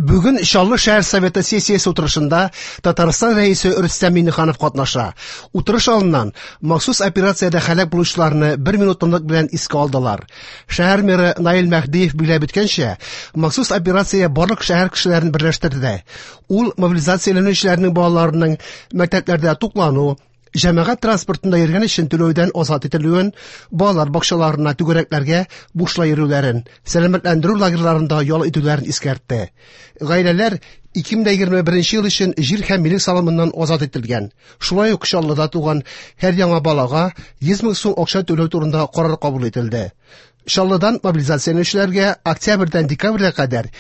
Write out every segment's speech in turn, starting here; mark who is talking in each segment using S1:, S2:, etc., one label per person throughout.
S1: Бүген Чаллы шәһәр советы сессиясе утырышында Татарстан рәисе Рөстәм Миңнеханов катнаша. Утырыш алыннан махсус операциядә һәлак булучыларны 1 минутлык белән искә алдылар. Шәһәр мэры Наил Мәхдиев билгеләп иткәнчә, махсус операция барлык шәһәр кешеләрен берләштерде. Ул мобилизацияләнүчеләрнең балаларының мәктәпләрдә туклану, җәмәгать транспортында йөргән өчен түләүдән азат ителүен, балалар бакчаларына, түгәрәкләргә бушлай йөрүләрен, сәламәтләндерү лагерьларында ял итүләрен искәртте. Гаиләләр 2021 ел өчен җир һәм милек салымыннан азат ителгән. Шулай ук Чаллыда туган һәр яңа балага 100 мең сум акча түләү турында карар кабул ителде. Чаллыдан мобилизацияләнүчеләргә октябрьдән декабрьгә кадәр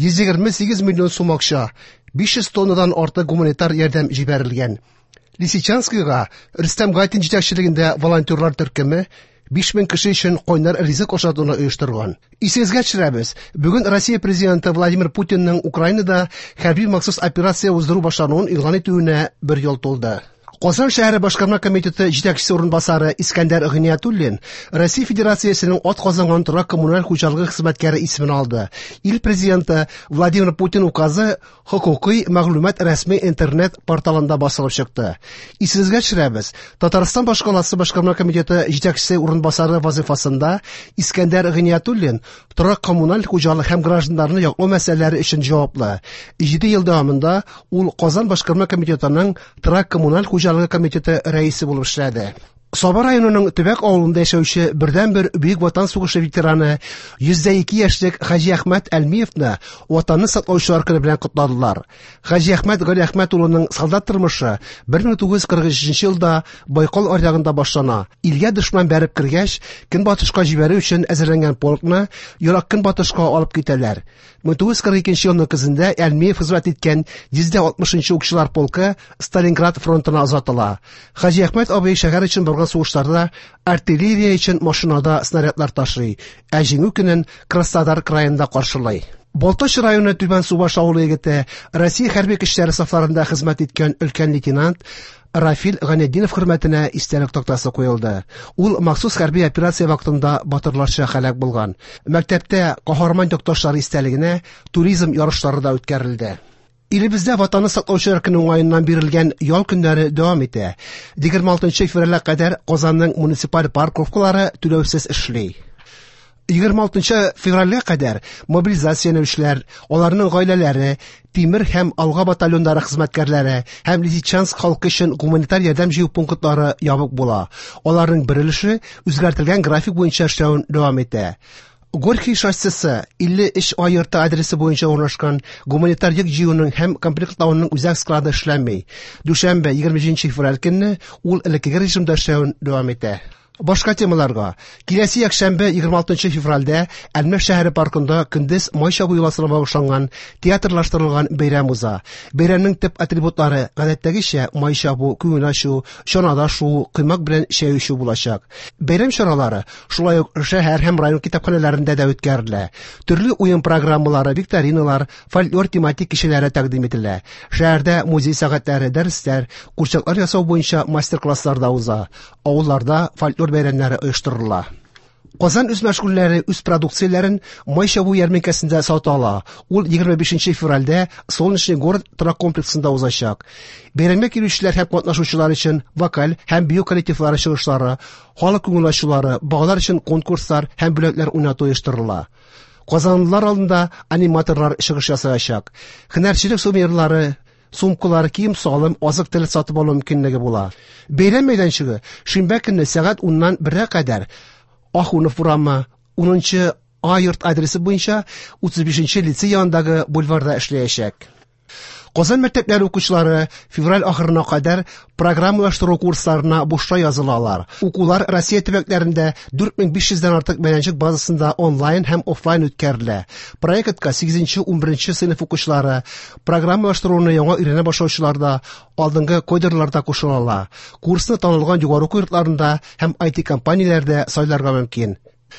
S1: 128 миллион сум акча, 500 тоннадан артык гуманитар ярдәм җибәрелгән. Лисичанскига Рөстәм Гайтин җитәкчелегендә волонтерлар төркеме 5000 кеше өчен кайнар ризык ашатуны оештырган. Исегезгә төшерәбез, бүген Россия президенты Владимир Путинның Украинада хәрби махсус операция уздыру башлануын игълан итүенә 1 ел тулды. Казан шәһәре башкарма комитеты җитәкчесе урынбасары Искәндәр Гыниятуллин Россия Федерациясенең атказанган торак коммуналь хуҗалыгы хезмәткәре исемен алды. Ил президенты Владимир Путин указы хокукый мәгълүмат рәсми интернет порталында басылып чыкты. Исегезгә төшерәбез, Татарстан башкаласы башкарма комитеты җитәкчесе урынбасары вазифасында Искәндәр Гыниятуллин торак коммуналь хуҗалык һәм гражданнарны яклау мәсьәләләре өчен җаваплы. 7 ел дәвамында ул Казан башкарма комитетының торак коммуналь хуҗалыгы комитеты рәисе булып эшләде. Сабар районының Төбәк авылында яшәүче бердән-бер бөек ватан сугышы ветераны 102 яшьлек Хаҗи Әхмәт Әлмиевны ватанны саклаучылар көне белән кутладылар. Хаҗи Әхмәт Гали Әхмәт улының солдат тормышы 1943 елда Байкал аръягында башлана. Илгә дошман бәреп кергәч, көнбатышка җибәрү өчен әзерләнгән полкны ерак көнбатышка алып китәләр. 1942 елның көзендә Әлмиев хезмәт иткән 160-нчы укчылар полкы Сталинград фронтына озатыла. Хаҗи Әхмәт абый шәһәр өчен сугышларда артиллерия өчен машинада снарядлар ташый, ә җиңү көнен Краснодар краенда каршылай. Балтач районы Түбән Субаш авылы егете Россия хәрби көчләре сафларында хезмәт иткән өлкән лейтенант Рафил Ганетдинов хөрмәтенә истәлек тактасы куелды. Ул махсус хәрби операция вакытында батырларча һәлак булган. Мәктәптә каһарман якташлары истәлегенә туризм ярышлары да үткәрелде. Илебездә ватанны саклаучылар көне уңаеннан бирелгән ял көннәре дәвам итә. 26 февральгә кадәр Казанның муниципаль парковкалары түләүсез эшли. 26 февральгә кадәр мобилизациянәүчеләр, аларның гаиләләре, Тимер һәм Алга батальоннары хезмәткәрләре һәм Лисичанск халкы өчен гуманитар ярдәм җыю пунктлары ябык була. Аларның берилеше үзгәртелгән график буенча эшләвен дәвам итә. Горький шоссесі 53 йорты адресы буенча урнашкан гуманитар йөк җыюның һәм комплектлауның үзәк склады эшләмәй. Дүшәмбе 20 февраль көнне ул элекке режимда эшләвен дәвам итә. Башка темаларга. Киләсе якшәмбе 26 февральдә Әлмәт шәһәре паркында көндез май чабу юласына багышланган театрлаштырылган бәйрәм уза. Бәйрәмнең төп атрибутлары гадәттәгечә май чабу, күңел ачу, чанада шу, кыймак белән чәй эчү булачак. Бәйрәм чаралары шулай ук шәһәр һәм район китапханәләрендә дә үткәрелә. Төрле уен программалары, викториналар, фольклор тематик кичәләре тәкъдим ителә. Шәһәрдә музей сәгатьләре, дәресләр, курчаклар ясау буенча мастер-класслар да уза. Авылларда фольклор бәйрәмнәре оештырыла. Казан үз мәшгульләре үз продукцияләрен май чабу ярминкәсендә сата ала. Ул 25 февральдә Солнечный город торак комплексында узачак. Бәйрәмгә килүчеләр һәм катнашучылар өчен вокаль һәм бию коллективлары чыгышлары, халык күңел ачулары, балалар өчен конкурслар һәм бүләкләр уйнату оештырыла. Казанлылар алдында аниматорлар чыгыш ясаячак. Һөнәрчелек сувенирлары, сумкалар, кием салым, азык-төлек сатып алу мөмкинлеге була. Бәйрәм мәйданчыгы шимбә көнне сәгать 10-нан 1-гә кадәр Ахунов урамы 10-нчы йорт адресы буенча 35-нче лицей янындагы бульварда эшләячәк. Казан мәктәпләре укучылары февраль ахырына кадәр программалаштыру курсларына бушлай язылалар. Укулар Россия төбәкләрендә 4500-дән артык мәйданчык базасында онлайн һәм офлайн үткәрелә. Проектка 8-11 сыйныф укучылары, программалаштыруны яңа өйрәнә башлаучылар да алдынгы кодерларда кушыла. Курсны танылган югары уку йортларында һәм IT-компанияләрдә сайларга мөмкин.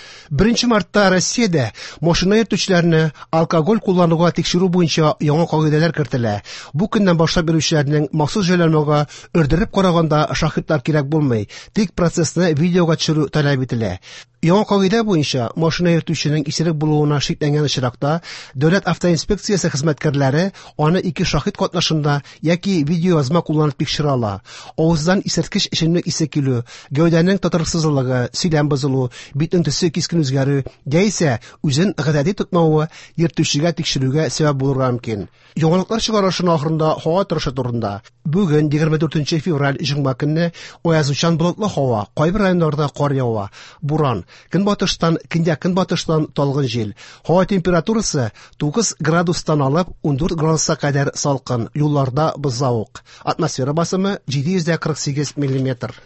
S1: 1 мартта Россиядә машина йөртүчеләрне алкоголь куллануга тикшерү буенча яңа кагыйдәләр кертелә. Бу көннән башлап берүчеләрнең махсус җайланмага өрдереп караганда шаһитлар кирәк булмый, тик процессны видеога төшерү таләп ителә. Яңа кагыйдә буенча, машина йөртүченең исерек булуына шикләнгән очракта, дәүләт автоинспекциясе хезмәткәрләре аны 2 шаһит катнашында яки видеоязма кулланып тикшерә ала. Авыздан исерткеч эчемлек исе килү, гәүдәнең тотырыксызлыгы, сөйләм бозылу, битнең төсе кискен үзгәрү, яисә үзен гадәти тотмавы йөртүчегә тикшерүгә сәбәп булырга мөмкин. Яңалыклар чыгарышының ахырында һава торышы турында. Бүген 24 февраль җомга көнне аязучан болытлы һава, кайбер районнарда кар ява, буран, көнбатыштан, көньяк-көнбатыштан талгын җил. Һава температурасы 9 градустан алып 14 градуска кадәр салкын, юлларда бозавык. Атмосфера басымы 748 мм.